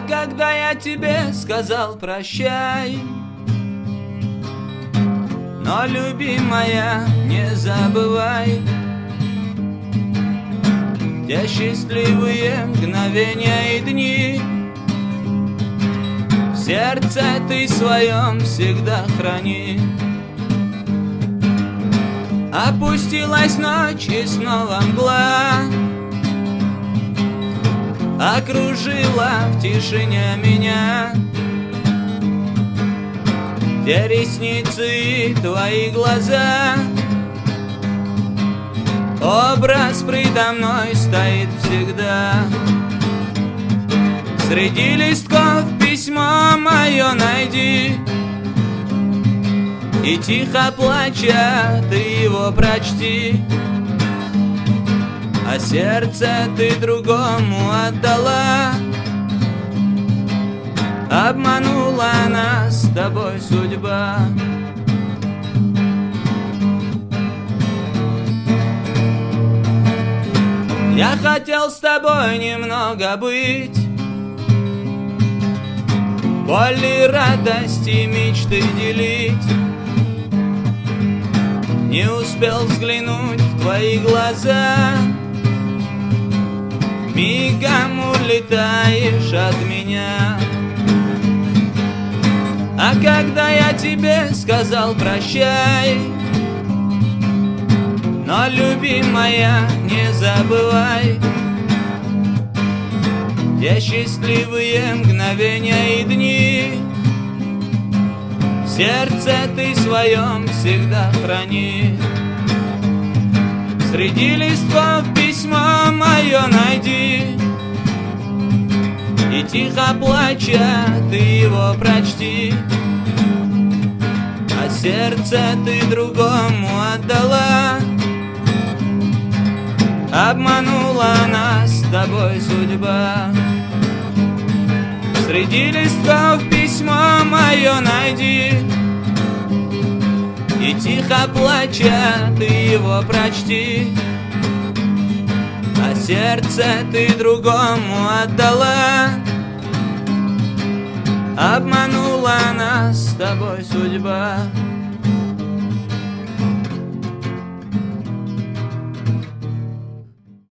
когда я тебе сказал прощай, но, любимая, не забывай те счастливые мгновения и дни. В сердце ты своем всегда храни. Опустилась ночь и снова мгла окружила в тишине меня. Те ресницы и твои глаза, образ предо мной стоит всегда. Среди листков письмо мое найди, и тихо плача ты его прочти. А сердце ты другому отдала, обманула нас с тобой судьба. Я хотел с тобой немного быть, боль и радости мечты делить. Не успел взглянуть в твои глаза, мигом улетаешь от меня. А когда я тебе сказал прощай, но, любимая, не забывай те счастливые мгновения и дни. В сердце ты своем всегда храни. Среди листков письмо мое найди, и тихо плача ты его прочти. А сердце ты другому отдала, обманула нас с тобой судьба. Среди листков письмо мое найди, и тихо плача ты его прочти. А сердце ты другому отдала, обманула нас с тобой судьба.